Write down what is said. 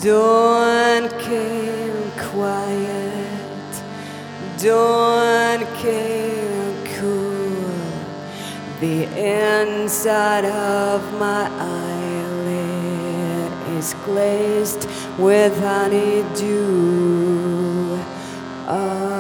Dawn came quiet, dawn came cool. The inside of my eyelid is glazed with honeydew.